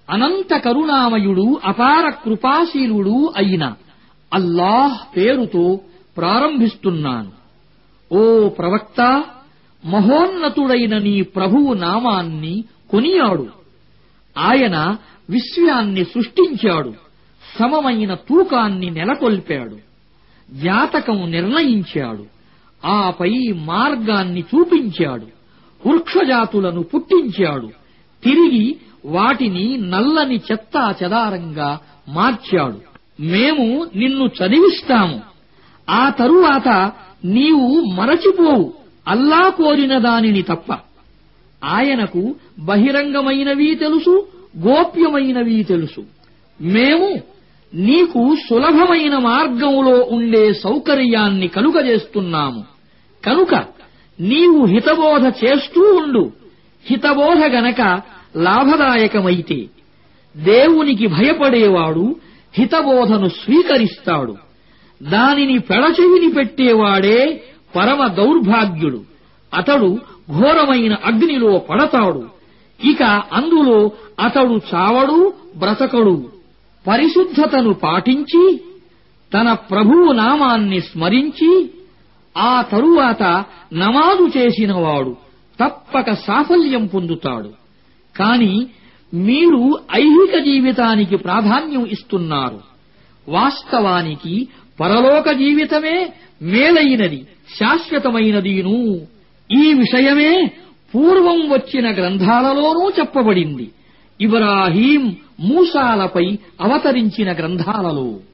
అనంత కరుణామయుడు అపార కృపాశీలుడు అయిన అల్లాహ్ పేరుతో ప్రారంభిస్తున్నాను. ఓ ప్రవక్త, మహోన్నతుడైన నీ ప్రభువు నామాన్ని కొనియాడు. ఆయన విశ్వాన్ని సృష్టించాడు, సమమైన తూకాన్ని నెలకొల్పాడు, జాతకం నిర్ణయించాడు, ఆపై మార్గాన్ని చూపించాడు, వృక్షజాతులను పుట్టించాడు, తిరిగి వాటిని నల్లని చెత్తా చెదారంగా మార్చాడు. మేము నిన్ను చదివిస్తాము, ఆ తరువాత నీవు మరచిపోవు అల్లా కోరిన దానిని తప్ప. ఆయనకు బహిరంగమైనవీ తెలుసు, గోప్యమైనవీ తెలుసు. మేము నీకు సులభమైన మార్గంలో ఉండే సౌకర్యాన్ని కలుగజేస్తున్నాము. కనుక నీవు హితబోధ చేస్తూ ఉండు. హితబోధ గనక లాభదాయకమైతే దేవునికి భయపడేవాడు హితబోధను స్వీకరిస్తాడు. దానిని పెడచెవిని పెట్టేవాడే పరమ దౌర్భాగ్యుడు. అతడు ఘోరమైన అగ్నిలో పడతాడు. ఇక అందులో అతడు చావడు, బ్రతకడు. పరిశుద్ధతను పాటించి తన ప్రభువు నామాన్ని స్మరించి ఆ తరువాత నమాజు చేసినవాడు తప్పక సాఫల్యం పొందుతాడు. కాని మీరు ఐహిక జీవితానికి ప్రాధాన్యం ఇస్తున్నారు. వాస్తవానికి పరలోక జీవితమే మేలైనది, శాశ్వతమైనదీను. ఈ విషయమే పూర్వం వచ్చిన గ్రంథాలలోనూ చెప్పబడింది. ఇబ్రాహీం, మూసాలపై అవతరించిన గ్రంథాలలో.